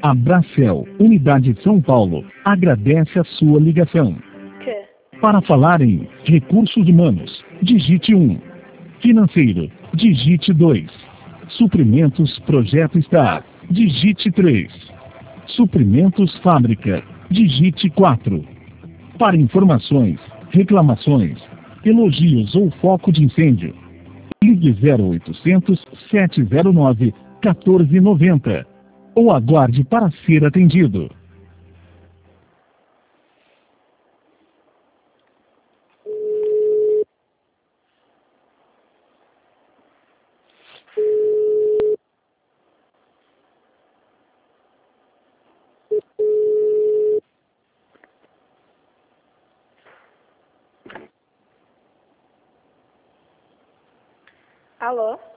A Bracel, Unidade São Paulo, agradece a sua ligação. Que? Para falar em recursos humanos, digite 1. Financeiro, digite 2. Suprimentos Projeto Star, digite 3. Suprimentos Fábrica, digite 4. Para informações, reclamações, elogios ou foco de incêndio, ligue 0800 709 1490 ou aguarde para ser atendido. Alô?